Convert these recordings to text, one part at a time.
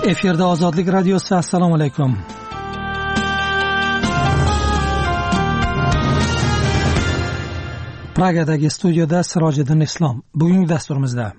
Efirda Ozodlik radiosi. Assalomu alaykum. Pragadagi studiyada Sirojiddin Islom. Bugungi dasturimizda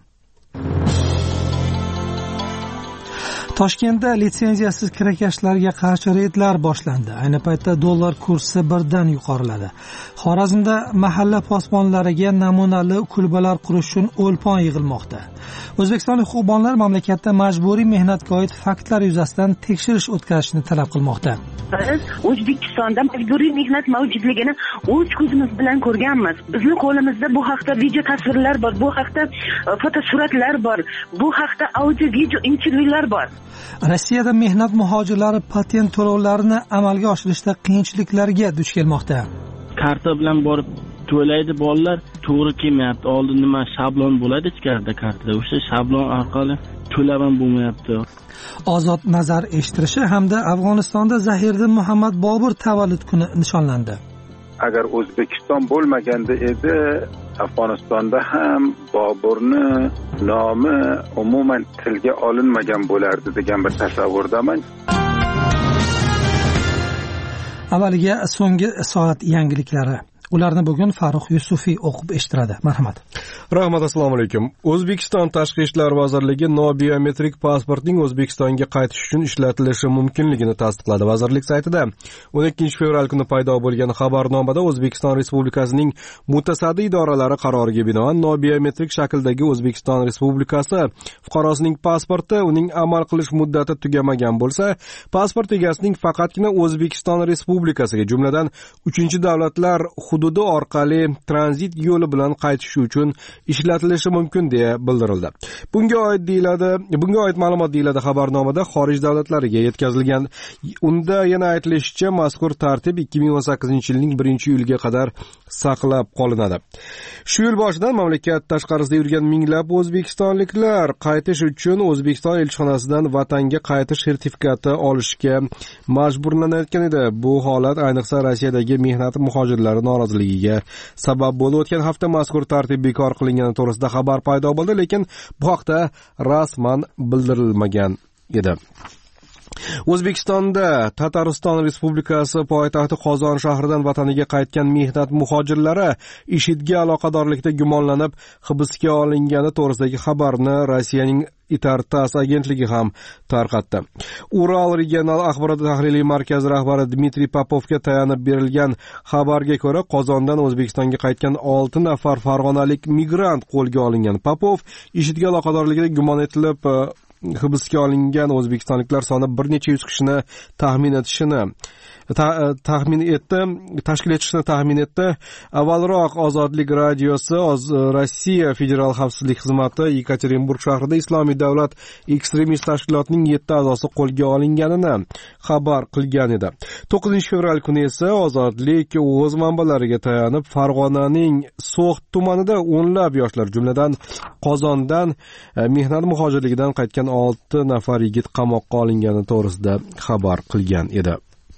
Toshkentda litsenziyasiz kirakashlarga qarshi reydlar boshlandi. Ayni paytda dollar kursi birdan yuqoriladi. Xorazmda mahalla posbonlariga namunali kulbalar qurish uchun o'lpon yig'ilmoqda. O'zbekistonlik huquqbonlar mamlakatda majburiy mehnatga oid faktlar yuzasidan tekshirish o'tkazishni talab qilmoqda. Biz O'zbekistonda majburiy mehnat mavjudligini o'z ko'zimiz bilan ko'rganmiz. Bizning qo'limizda bu haqda video tasvirlar bor, bu haqda fotosuratlar bor, bu haqda audio video intervyular bor. Rossiyada mehnat muhojirlari patent to'lovlarini amalga oshirishda qiyinchiliklarga duch kelmoqda. Karta bilan borib to'laydi bolalar, to'g'ri kelmayapti. Oldin nima shablon bo'ladi ichkarida kartada, o'sha shablon orqali to'lab ham bo'lmayapti. Ozod nazar eshittirishi hamda Afg'onistonda Zahiriddin Muhammad Bobur tavallud kuni nishonlandi. Agar O'zbekiston bo'lmaganda edi, Afg'onistonda ham Boburni nomi umuman tilga olinmagan bo'lardi degan bir tasavvurdaman. Avvaliga so'nggi soat yangiliklari. Ularni bugun Farruh Yusufiy o'qib eshittiradi. Marhamat. Rahmat, assalomu alaykum. O'zbekiston Tashqi ishlar vazirligi nobiometrik pasportning O'zbekistonga qaytish uchun ishlatilishi mumkinligini tasdiqladi. Vazirlik saytida 12 fevral kuni paydo bo'lgan xabarnomada O'zbekiston Respublikasining mutasaddi idoralari qaroriga binoan nobiometrik shakldagi O'zbekiston Respublikasi fuqarosining pasporti uning amal qilish muddati tugamagan bo'lsa, pasport egasining faqatgina O'zbekiston Respublikasiga, jumladan 3-davlatlar hududi orqali tranzit yo'li bilan qaytishi uchun ishlatilishi mumkin deya bildirildi. Bunga oid ma'lumot deyiladi xabarnomada xorij davlatlariga yetkazilgan. Unda yana aytilishicha, mazkur tartib 2018-yilning 1-iyulga qadar saqlab qolinadi. Shu yil boshidan mamlakat tashqarisida yurgan minglab o'zbekistonliklar qaytish uchun O'zbekiston elchixonasidan vatanga qaytish sertifikati olishga majburlanayotgan edi. Bu holat ayniqsa Rossiyadagi mehnat muhojirlari noroziligiga sabab bo'ldi. O'tgan hafta mazkur tartib bekor qilingani to'g'risida xabar paydo bo'ldi, lekin bu haqda rasman bildirilmagan edi. O'zbekistonda Tatariston Respublikasi poytaxti Qozon shahridan vataniga qaytgan mehnat muhojirlari IShIDga aloqadorlikda gumonlanib hibsga olingani to'g'risidagi xabarni Rossiyaning Itartas agentligi ham tarqatdi. Ural regional axborot tahliliy markazi rahbari Dmitriy Popovga tayanib berilgan xabarga ko'ra, Qozondan O'zbekistonga qaytgan 6 nafar farg'onalik migrant qo'lga olingan. Popov IShIDga aloqadorlikda gumon etilib hibsga olingan o'zbekistonliklar soni bir necha yuz kishini tashkil etishini taxmin etdi. Avvalroq Ozodlik radiosi Rossiya Federal xavfsizlik xizmati Yekaterinburg shahrida Islomiy davlat ekstremist tashkilotining 7 a'zosi qo'lga olinganini xabar qilgan edi. 9 fevral kuni esa Ozodlik o'z manbalariga tayanib Farg'onaning So'x tumanida o'nlab yoshlar, jumladan Qozondan mehnat muhojirligidan qaytgan 6 nafar yigit qamoqqa olingani to'g'risida xabar qilgan edi.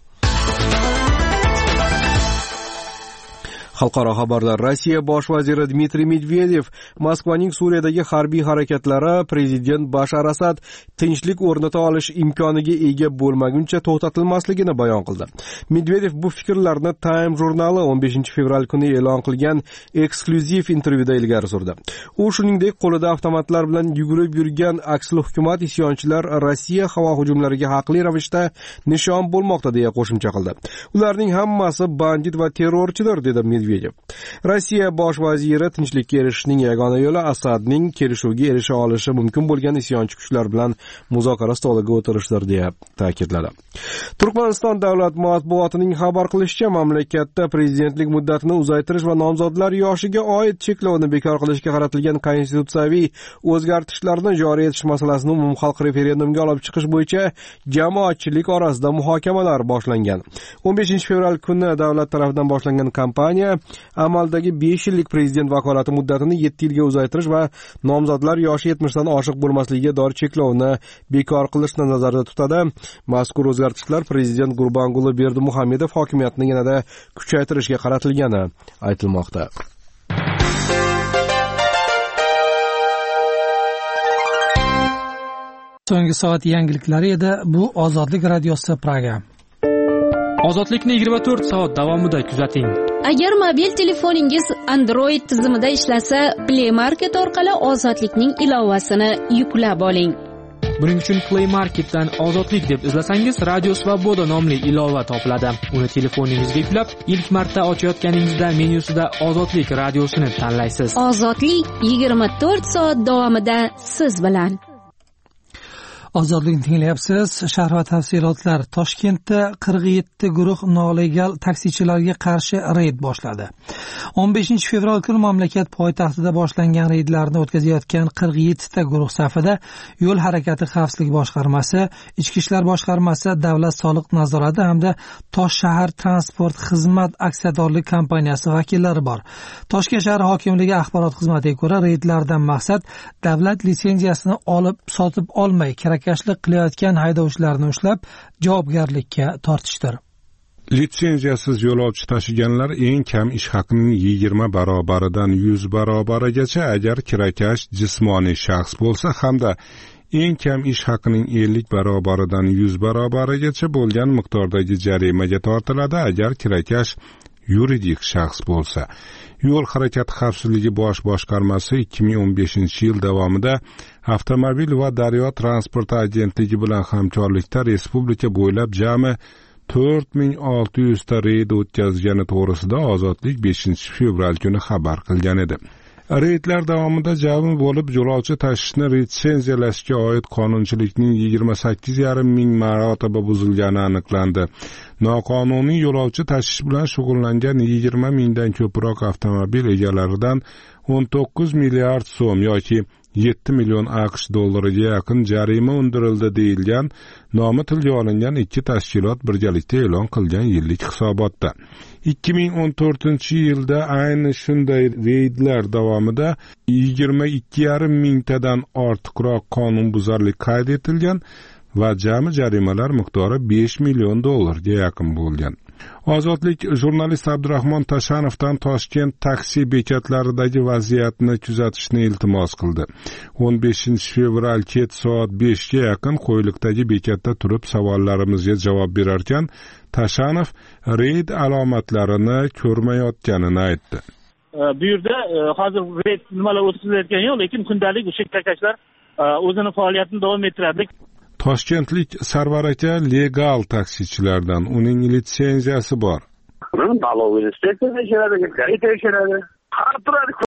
Xalqaro xabarlar. Rossiya bosh vaziri Dmitriy Medvedev Moskvaning Suriyadagi harbiy harakatlari prezident Bashar Asad tinchlik o'rnata olish imkoniga ega bo'lmaguncha to'xtatilmasligini bayon qildi. Medvedev bu fikrlarni Time jurnali 15 fevral kuni e'lon qilgan eksklyuziv intervyuda ilgari surdi. U shuningdek, qo'lida avtomatlar bilan yugurib yurgan aksli hukumat isyonchilar Rossiya havo hujumlariga haqli ravishda nishon bo'lmoqda deya qo'shimcha qildi. Ularning hammasi bandit va terrorchidir, dedi Medvedev. Rossiya bosh vaziri tinchlikka erishishning yagona yo'li Asadning kelishuvga erisha olishi mumkin bo'lgan isyonchi kuchlar bilan muzokara stoliga o'tirishdir deya ta'kidladi. Turkmaniston davlat matbuotining xabar qilishicha, mamlakatda prezidentlik muddatini uzaytirish va nomzodlar yoshiga oid cheklovni bekor qilishga qaratilgan konstitutsiyaviy o'zgartishlarni joriy etish masalasini umumxalq referendumiga olib chiqish bo'yicha jamoatchilik orasida muhokamalar boshlangan. 15 fevral kuni davlat tomonidan boshlangan kampaniya amaldagi 5 yillik prezident vakolati muddatini 7 yilga uzaytirish va nomzodlar yoshi 70 dan oshiq bo'lmasligiga doir cheklovni bekor qilishni nazarda tutadi. Mazkur o'zgartishlar prezident Gurbanguli Berdimuhamedov hokimiyatini yanada kuchaytirishga qaratilgani aytilmoqda. so'nggi soat yangiliklari edi. Bu Ozodlik radiosi program. Ozodlikni 24 soat davomida kuzating. Agar mobil telefoningiz Android tizimida ishlasa, Play Market orqali Ozodlikning ilovasini yuklab oling. Buning uchun Play Marketdan Ozodlik deb izlasangiz, Radio Svoboda nomli ilova topiladi. Uni telefoningizga yuklab, ilk marta ochayotganingizda menyusida Ozodlik radiosini tanlaysiz. Ozodlik 24 soat davomida siz bilan. Ozodlikni tinglayapsiz. Sharh va tafsilotlar. Toshkentda 47 guruh nolegal taksichilarga qarshi reyd boshladi. 15 fevral kuni mamlakat poytaxtida boshlangan reydlarni o'tkazayotgan 47 ta guruh safida Yo'l harakati xavfsizligi boshqarmasi, Ichki ishlar boshqarmasi, Davlat soliq nazorati hamda Tosh shahar transport xizmat aksiyadorlik kompaniyasi vakillari bor. Toshkent shahar hokimligi axborot xizmatiga ko'ra, reydlardan maqsad davlat litsenziyasini olib sotib olmay kirakashlik qilayotgan haydovchilarni ushlab javobgarlikka tortishdir. Litsenziyasiz yo'lovchi tashiganlar eng kam ish haqining 20 barobaridan 100 barobarigacha agar kirakash jismoniy shaxs bo'lsa hamda eng kam ish haqining 50 barobaridan 100 barobarigacha bo'lgan miqdordagi jarimaga tortiladi agar kirakash yuridik shaxs bo'lsa. Yo'l harakati xavfsizligi bosh boshqarmasi 2015-yil davomida avtomobil va daryo transporti agentligi bilan hamkorlikda respublika bo'ylab jami 4600 ta reyd o'tkazgani to'g'risida Ozodlik 5-fevral kuni xabar qilgan edi. Reydlar davomida jami bo'lib yo'lovchi tashishni litsenziyalashga oid qonunchilikning 28,5 ming marotaba buzilgani aniqlandi. Noqonuniy yo'lovchi tashish bilan shug'ullangan 20 mingdan ko'proq avtomobil egalaridan 19 milliard so'm yoki 7 million AQSh dollariga yaqin jarima undirildi deyilgan nomi tilga olingan ikki tashkilot birgalikda e'lon qilgan yillik hisobotda. 2014-yilda ayni shunday reydlar davomida 22,5 mingtadan ortiqroq qonunbuzarlik qayd etilgan va jami jarimalar miqdori 5 million dollarga yaqin bo'lgan. Ozodlik jurnalist Abdurahmon Tashanovdan Toshkent taksi bekatlaridagi vaziyatni kuzatishni iltimos qildi. 15 fevral kech soat 5 ga yaqin Qo'yliqdagi bekatda turib savollarimizga javob berarkan, Tashanov reyd alomatlarini ko'rmayotganini aytdi. Bu yerda hozir reyd nimalar o'tkazilayotgani yo'q, lekin kundalik o'sha kakashlar o'zini faoliyatini davom ettiradi. Toshkentlik Sarvar aka legal taksichilardan, uning litsenziyasi bor. Налоговый инспектор tekshiradi, tekshiradi. Har turadi.